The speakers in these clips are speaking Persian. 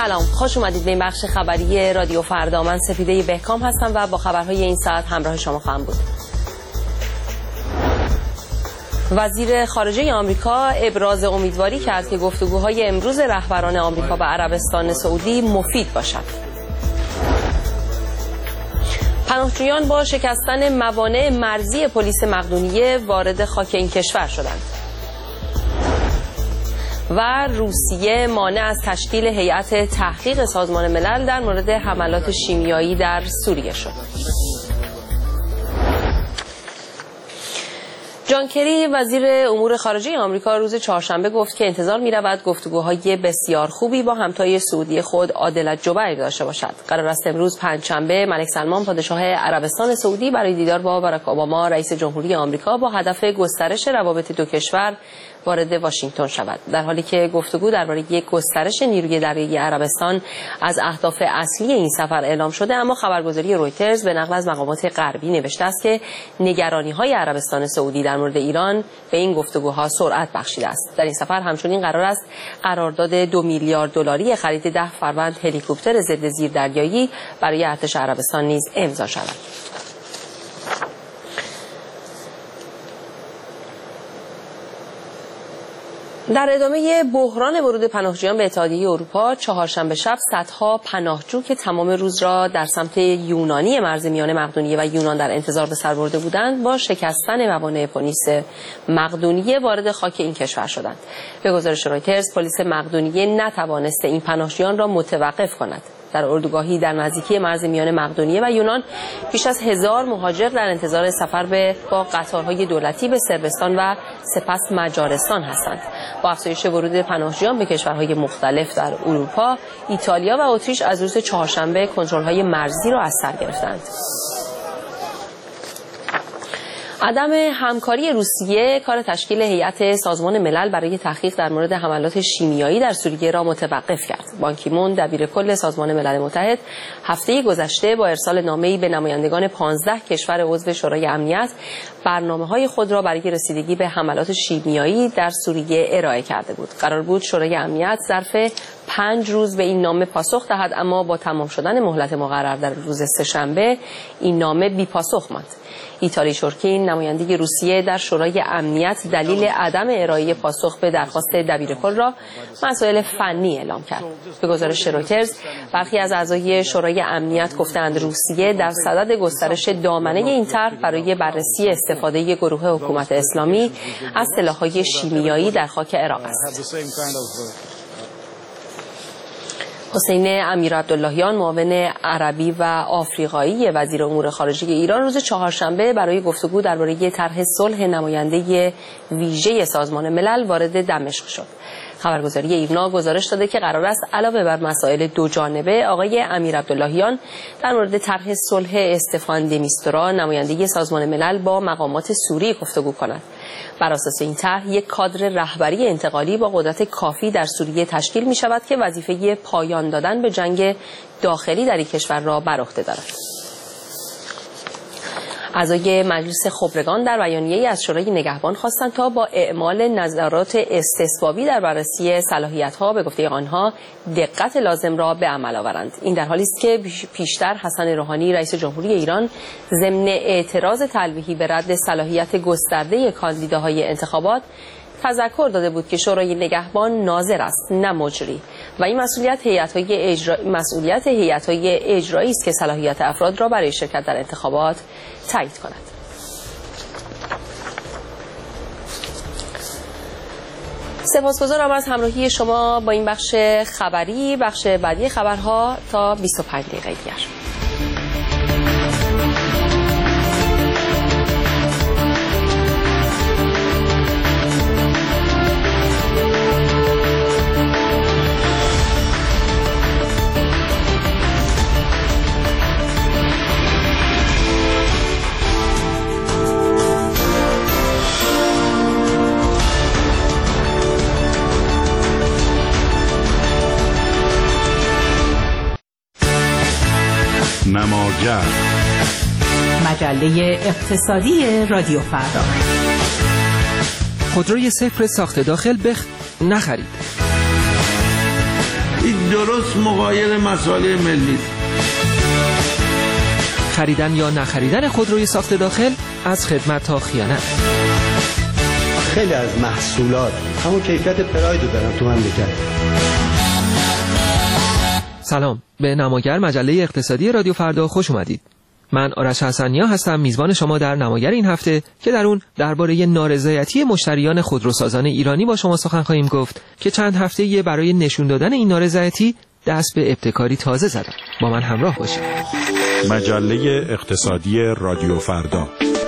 سلام، خوش اومدید به این بخش خبری رادیو فردا. من سپیده بهکام هستم و با خبرهای این ساعت همراه شما خواهم بود. وزیر خارجه آمریکا ابراز امیدواری کرد که گفتگوهای امروز رهبران آمریکا و عربستان سعودی مفید باشد. پناهجویان با شکستن موانع مرزی پلیس مقدونیه وارد خاک این کشور شدند. و روسیه مانع از تشکیل هیئت تحقیق سازمان ملل در مورد حملات شیمیایی در سوریه شد. جان کری وزیر امور خارجه آمریکا روز چهارشنبه گفت که انتظار می‌رود گفتگوهای بسیار خوبی با همتای سعودی خود عادل الجبیر داشته باشد. قرار است امروز پنجشنبه ملک سلمان پادشاه عربستان سعودی برای دیدار با باراک اوباما رئیس جمهوری آمریکا با هدف گسترش روابط دو کشور وارد واشنگتن شود، در حالی که گفتگو درباره یک گسترش نیروی دریایی عربستان از اهداف اصلی این سفر اعلام شده. اما خبرگزاری رویترز به نقل از مقامات غربی نوشته است که نگرانی‌های عربستان سعودی در مورد ایران به این گفتگوها سرعت بخشیده است. در این سفر همچنین قرار است قرارداد 2 میلیارد دلاری خرید 10 فروند هلیکوپتر ضد زیردریایی برای ارتش عربستان نیز امضا شود. در ادامه بحران ورود پناهجویان به اتحادیه اروپا، چهارشنبه شب صدها پناهجو که تمام روز را در سمت یونانی مرز میانه مقدونیه و یونان در انتظار به سر برده بودند، با شکستن موانع پلیس مقدونیه وارد خاک این کشور شدند. به گزارش رویترز، پلیس مقدونیه نتوانسته این پناهجویان را متوقف کند. در اردوگاهی در نزدیکی مرز میانه مقدونیه و یونان بیش از 1000 مهاجر در انتظار سفر با قطارهای دولتی به صربستان و سپس مجارستان هستند. با افزایش ورود پناهجویان به کشورهای مختلف در اروپا، ایتالیا و اتریش از روز چهارشنبه کنترل‌های مرزی را از سر گرفتند. عدم همکاری روسیه کار تشکیل هیئت سازمان ملل برای تحقیق در مورد حملات شیمیایی در سوریه را متوقف کرد. بان کی مون دبیر کل سازمان ملل متحد هفته گذشته با ارسال نامه‌ای به نمایندگان 15 کشور عضو شورای امنیت برنامه‌های خود را برای رسیدگی به حملات شیمیایی در سوریه ارائه کرده بود. قرار بود شورای امنیت ظرف 5 روز به این نامه پاسخ دهد، اما با تمام شدن مهلت مقرر در روز سه‌شنبه این نامه بی‌پاسخ ماند. ایتالی شورکین نماینده روسیه در شورای امنیت دلیل عدم ارائه پاسخ به درخواست دبیرکل را مسائل فنی اعلام کرد. به گزارش رویترز، برخی از اعضای شورای امنیت گفتند روسیه در صدد گسترش دامنه این طرح برای بررسی استفاده گروه حکومت اسلامی از سلاح‌های شیمیایی در خاک عراق است. حسین امیرعبداللهیان معاون عربی و آفریقایی وزیر امور خارجه ایران روز چهارشنبه برای گفتگو درباره طرح صلح نماینده ویژه سازمان ملل وارد دمشق شد. خبرگزاری ایرنا گزارش داده که قرار است علاوه بر مسائل دو جانبه، آقای امیرعبداللهیان در مورد طرح صلح استفان د میستورا نماینده سازمان ملل با مقامات سوری گفتگو کند. بر اساس این طرح یک کادر رهبری انتقالی با قدرت کافی در سوریه تشکیل می شود که وظیفه پایان دادن به جنگ داخلی در این کشور را بر عهده دارد. اعضای مجلس خبرگان در بیانیه‌ای از شورای نگهبان خواستند تا با اعمال نظرات استثبابی در بررسی صلاحیت‌ها به گفته آنها دقت لازم را به عمل آورند. این در حالی است که پیشتر حسن روحانی رئیس جمهوری ایران ضمن اعتراض تلویحی به رد صلاحیت گسترده کاندیداهای انتخابات تذکر داده بود که شورای نگهبان ناظر است نه مجری و این مسئولیت هیئت‌های اجرایی است که صلاحیت افراد را برای شرکت در انتخابات تایید کند. سپاسگزارم از همراهی شما با این بخش خبری. بخش بعدی خبرها تا 25 دقیقه دیگر. نماگر مجله اقتصادی رادیو فردا. خودروی صفر ساخت داخل نخرید. درست مغایر مصالح ملی است. خریدن یا نخریدن خودروی ساخت داخل، از خدمت تا خیانت. خیلی از محصولات همون کیفیت پراید رو دارن تو مملکت. سلام، به نماگر مجله اقتصادی رادیو فردا خوش اومدید. من آرش حسنیا هستم، میزبان شما در نماگر این هفته که در اون درباره نارضایتی مشتریان خودروسازان ایرانی با شما سخن خواهیم گفت که چند هفته برای نشون دادن این نارضایتی دست به ابتکاری تازه زدن. با من همراه باشید. مجله اقتصادی رادیو فردا.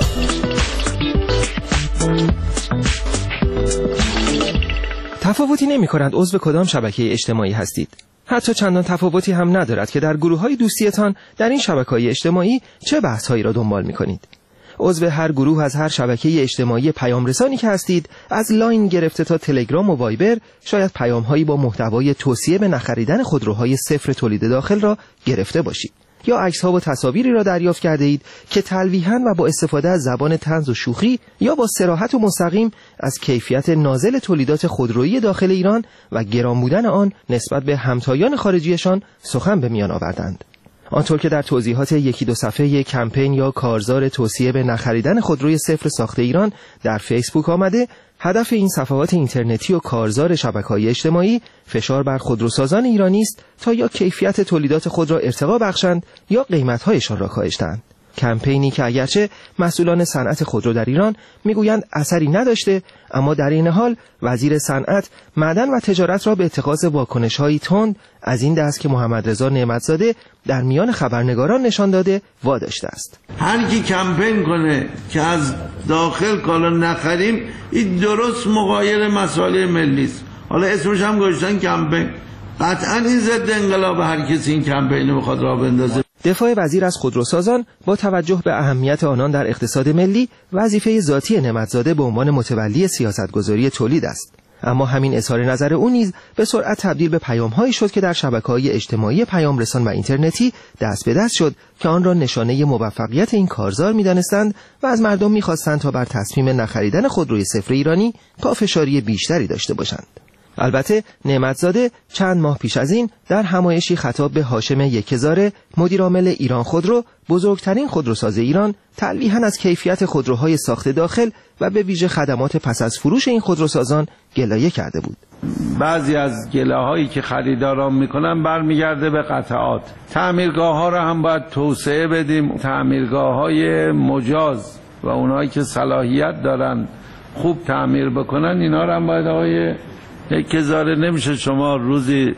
تفاوتی نمی‌کنند عضو کدام شبکه اجتماعی هستید. حتی چندان تفاوتی هم ندارد که در گروه‌های دوستیتان در این شبکه‌های اجتماعی چه بحث‌هایی را دنبال می‌کنید. عضو هر گروه از هر شبکه اجتماعی پیام رسانی که هستید، از لاین گرفته تا تلگرام و وایبر، شاید پیام‌هایی با محتوای توصیه به نخریدن خودروهای صفر تولید داخل را گرفته باشید. یا عکس‌ها و تصاویری را دریافت کرده اید که تلویحاً و با استفاده از زبان طنز و شوخی یا با صراحت و مستقیم از کیفیت نازل تولیدات خودرویی داخل ایران و گران بودن آن نسبت به همتایان خارجیشان سخن به میان آوردند. آنطور که در توضیحات یکی دو صفحه کمپین یا کارزار توصیه به نخریدن خودروی صفر ساخت ایران در فیسبوک آمده، هدف این صفحات اینترنتی و کارزار شبکه‌های اجتماعی فشار بر خودروسازان ایرانی است تا یا کیفیت تولیدات خود را ارتقا بخشند یا قیمت‌هایشان را کاهش دهند. کمپینی که اگرچه مسئولان صنعت خودرو در ایران میگویند اثری نداشته، اما در این حال وزیر صنعت، معدن و تجارت را به اتخاذ واکنش‌هایی تند از این دست که محمد رضا نعمتزاده در میان خبرنگاران نشان داده واداشته است. هر کی کمپین کنه که از داخل کالا نخریم، این درست مغایر مصالح ملی است. حالا اسمش هم گذاشتن کمپین. قطعاً این ضد انقلاب هر کسی این کمپین رو بخواد راه بندازه. دفاع وزیر از خودروسازان با توجه به اهمیت آنان در اقتصاد ملی، وظیفه ذاتی نعمتزاده به عنوان متولی سیاستگذاری تولید است. اما همین اظهار نظر او نیز به سرعت تبدیل به پیام‌هایی شد که در شبکه‌های اجتماعی پیام رسان و اینترنتی دست به دست شد که آن را نشانه موفقیت این کارزار می‌دانستند و از مردم می‌خواستند تا بر تصمیم نخریدن خودروی صفر ایرانی پافشاری بیشتری داشته باشند. البته نعمتزاده چند ماه پیش از این در همایشی خطاب به هاشم یکهزاره، مدیرعامل ایران خودرو، بزرگترین خودروساز ایران، تلویحاً از کیفیت خودروهای ساخت داخل و به ویژه خدمات پس از فروش این خودروسازان گلایه کرده بود. بعضی از گله‌هایی که خریداران میکنن برمیگرده به قطعات. تعمیرگاه‌ها را هم باید توسعه بدیم. تعمیرگاه‌های مجاز و اونایی که صلاحیت دارن خوب تعمیر بکنن، اینا را هم باید آقای یکهزاره، نمیشه شما روزی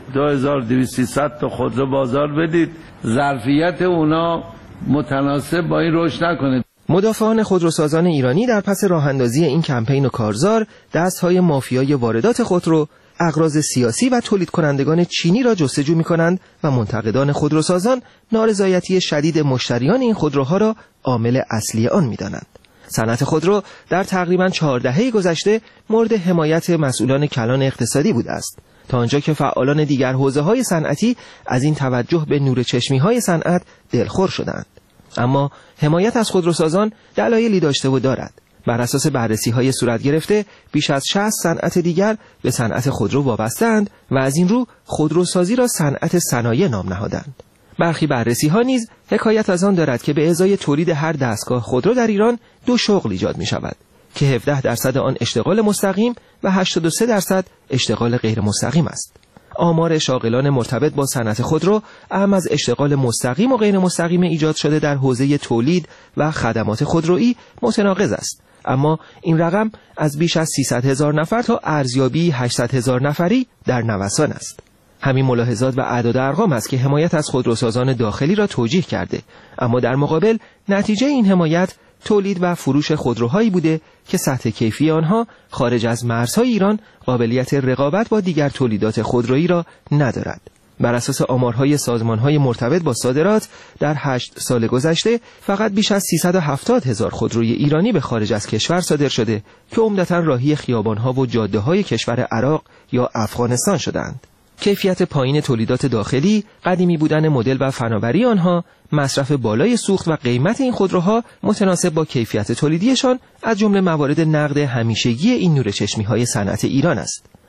2200 تا خودرو بازار بدید، ظرفیت اونا متناسب با این رشد نکنه. مدافعان خودروسازان ایرانی در پس راه‌اندازی این کمپین و کارزار، دست‌های مافیای واردات خودرو، اغراض سیاسی و تولید کنندگان چینی را جستجو می‌کنند و منتقدان خودروسازان نارضایتی شدید مشتریان این خودروها را عامل اصلی آن می‌دانند. صنعت خودرو در تقریباً 4 دهه گذشته مورد حمایت مسئولان کلان اقتصادی بوده است، تا آنجا که فعالان دیگر حوزه‌های صنعتی از این توجه به نور چشمی‌های صنعت دلخور شدند. اما حمایت از خودروسازان دلایلی داشته و دارد. بر اساس بررسی‌های صورت گرفته، بیش از 60 صنعت دیگر به صنعت خودرو وابسته‌اند و از این رو خودروسازی را صنعت صنایع نام نهادند. برخی بررسی‌ها نیز حکایت از آن دارد که به ازای تولید هر دستگاه خودرو در ایران 2 شغل ایجاد می‌شود که 17% آن اشتغال مستقیم و 83% اشتغال غیر مستقیم است. آمار شاغلان مرتبط با صنعت خودرو اهم از اشتغال مستقیم و غیر مستقیم ایجاد شده در حوزه تولید و خدمات خودرویی متناقض است، اما این رقم از بیش از 300,000 نفر تا ارزیابی 800,000 نفری در نوسان است. همین ملاحظات و اعداد ارقام است که حمایت از خودروسازان داخلی را توجیه کرده، اما در مقابل نتیجه این حمایت تولید و فروش خودروهایی بوده که سطح کیفی آنها خارج از مرزهای ایران قابلیت رقابت با دیگر تولیدات خودرویی را ندارد. بر اساس آمارهای سازمانهای مرتبط با صادرات در 8 سال گذشته فقط بیش از 370,000 خودروی ایرانی به خارج از کشور صادر شده که عمدتاً راهی خیابانها و جاده‌های کشور عراق یا افغانستان شدند. کیفیت پایین تولیدات داخلی، قدیمی بودن مدل و فناوری آنها، مصرف بالای سوخت و قیمت این خودروها متناسب با کیفیت تولیدیشان از جمله موارد نقد همیشگی این نور چشمی‌های صنعت ایران است.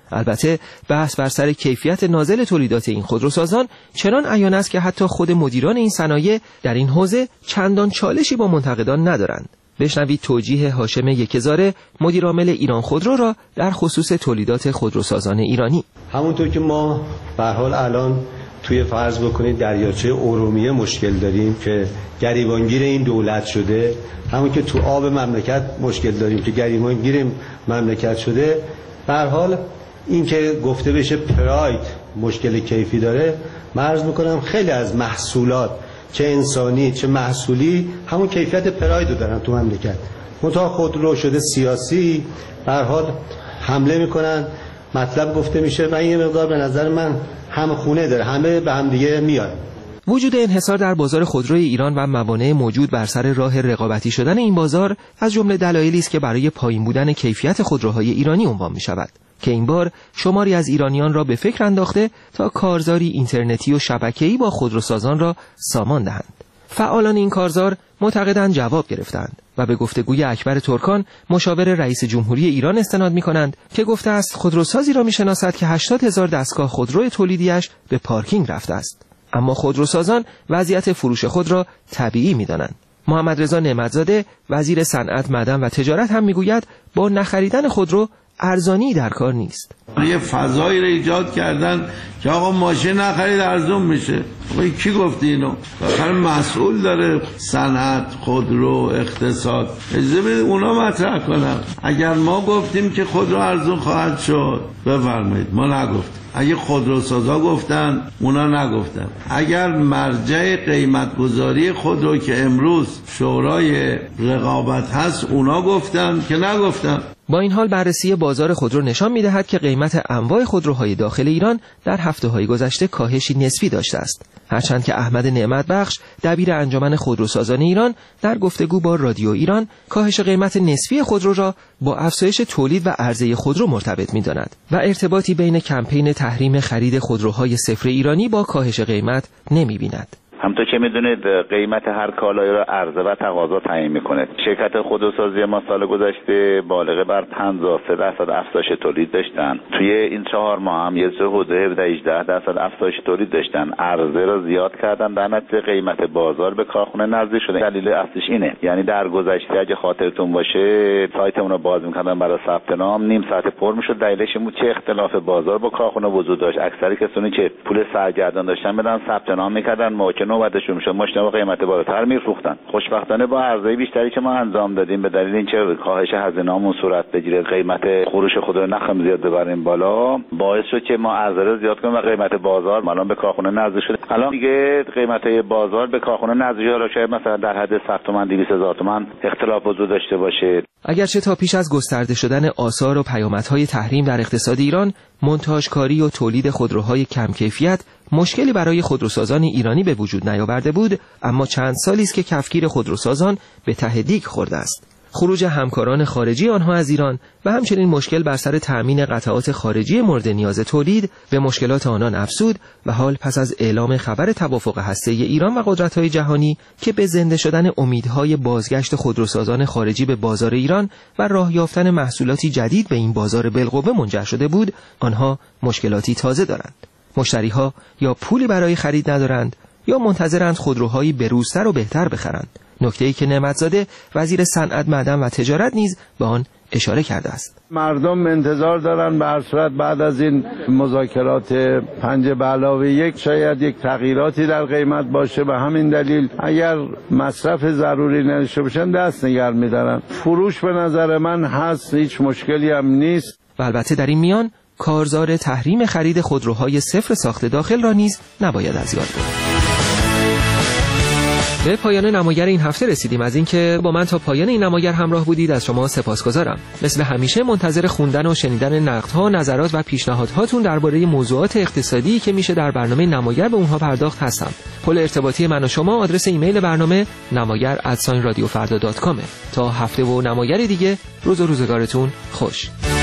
البته بحث بر سر کیفیت نازل تولیدات این خودروسازان چنان عیان است که حتی خود مدیران این صنایع در این حوزه چندان چالشی با منتقدان ندارند. بشنوید توجیه هاشم یکهزاره، مدیرعامل ایران خودرو را در خصوص تولیدات خودروسازان ایرانی. همونطور که ما به هر حال الان توی فرض بکنید دریاچه ارومیه مشکل داریم که گریبانگیر این دولت شده، همون که تو آب مملکت مشکل داریم که گریبانگیر مملکت شده، به هر حال این که گفته بشه پراید مشکل کیفی داره، عرض میکنم خیلی از محصولات چه انسانی چه محصولی همون کیفیت پراید رو دارن تو مملکت. منتها خودرو شده سیاسی، به هر حال حمله میکنن، مطلب گفته میشه و این مقدار به نظر من هم خونه داره، همه به هم دیگه میاد. وجود انحصار در بازار خودروی ایران و موانع موجود بر سر راه رقابتی شدن این بازار از جمله دلایلی است که برای پایین بودن کیفیت خودروهای ایرانی عنوان می شود که این بار شماری از ایرانیان را به فکر انداخته تا کارزاری اینترنتی و شبکه‌ای با خودروسازان را سامان دهند. فعالان این کارزار معتقدند جواب گرفتند و به گفتگوی اکبر ترکان مشاور رئیس جمهوری ایران استناد می‌کنند که گفته است خودروسازی را می‌شناسد که 80,000 دستگاه خودرو تولیدیش به پارکینگ رفته است، اما خودروسازان وضعیت فروش خود را طبیعی می‌دانند. محمد رضا نعمتزاده وزیر صنعت، معدن و تجارت هم می‌گوید با نخریدن خودرو ارزانی در کار نیست. یه فضایی رو ایجاد کردن که آقا ماشین نخرید ارزون میشه. آقا کی گفته اینو؟ آخر مسئول داره صنعت، خودرو، اقتصاد. اجازه بدید اونا مطرح کنن. اگر ما گفتیم که خودرو ارزون خواهد شد بفرمایید، ما نگفتیم. اگه خودروسازا گفتن اونا نگفتن. اگر مرجع قیمتگذاری خودرو که امروز شورای رقابت هست اونا گفتن که نگفتن. با این حال بررسی بازار خودرو نشان می‌دهد که قیمت انواع خودروهای داخل ایران در هفته‌های گذشته کاهشی نسبی داشته است، هرچند که احمد نعمت بخش دبیر انجمن خودروسازان ایران در گفتگو با رادیو ایران کاهش قیمت نسبی خودرو را با افزایش تولید و عرضه خودرو مرتبط می‌داند و ارتباطی بین کمپین تحریم خرید خودروهای صفر ایرانی با کاهش قیمت نمی‌بیند. همونطور که میدونید قیمت هر کالایی را عرضه و تقاضا تعیین میکنه. شرکت خودروسازی ما سال گذشته بالغ بر 53% افزایش تولید داشتن. توی این 4 ماه هم یه حدود 18% افزایش تولید داشتن. عرضه را زیاد کردن، در نتیجه قیمت بازار به کارخونه نزدیک شده. دلیل اصلیش اینه، یعنی در گذشته اگه خاطرتون باشه سایتمون رو باز میکردن برای ثبت نام، نیم ساعت پر میشد. دلیلش این بود چه اختلاف بازار با کارخونه وجود داشت. اکثر کسانی که پول سرگردان داشتن بدن ثبت نام میکردن، نوبتشون میشد ماشینا با قیمت بالاتر میفروختن. خوشبختانه با عرضه بیشتری که ما انجام دادیم به دلیل اینکه کاهش هزینه‌مون صورت بگیره، قیمت فروش خودرو نخم زیاد ببریم بالا، باعث شد که ما عرضه رو زیاد کنیم و قیمت بازار الان به کارخونه نزدیک شده. الان دیگه قیمت بازار به کارخونه نزدیک شده، شاید مثلا در حد 100 تومن 200,000 تومن اختلاف وجود داشته باشه. اگرچه تا پیش از گسترده شدن آثار و پیامدهای تحریم در اقتصاد ایران، مونتاژکاری و تولید خودروهای کم کیفیت مشکلی برای خودروسازان ایرانی به وجود نیاورده بود، اما چند سالی است که کفگیر خودروسازان به ته دیگ خورده است. خروج همکاران خارجی آنها از ایران و همچنین مشکل بر سر تأمین قطعات خارجی مورد نیاز تولید به مشکلات آنان افزود و حال پس از اعلام خبر توافق هسته‌ای ایران و قدرت‌های جهانی که به زنده شدن امیدهای بازگشت خودروسازان خارجی به بازار ایران و راه یافتن محصولاتی جدید به این بازار بالقوه منجر شده بود، آنها مشکلاتی تازه دارند. مشتری‌ها یا پولی برای خرید ندارند یا منتظرند خودروهایی بروزتر و بهتر بخرند. نکته‌ای که نعمتزاده وزیر صنعت، معدن و تجارت نیز به آن اشاره کرده است. مردم انتظار دارن به هر صورت بعد از این مذاکرات 5+1 شاید یک تغییراتی در قیمت باشه. به همین دلیل اگر مصرف ضروری نداشته باشن دست نگه می‌دارن. فروش به نظر من هست، هیچ مشکلی هم نیست. و البته در این میان کارزار تحریم خرید خودروهای صفر ساخت داخل را نیز نباید از یاد برد. به پایان نماگر این هفته رسیدیم. از اینکه با من تا پایان این نماگر همراه بودید از شما سپاسگزارم. مثل همیشه منتظر خوندن و شنیدن نقدها، نظرات و پیشنهادهاتون درباره موضوعات اقتصادی که میشه در برنامه نماگر به اونها پرداخت هستم. پل ارتباطی من و شما آدرس ایمیل برنامه namagar@radiofarda.com. تا هفته و نماگر دیگه روز و روزگارتون خوش.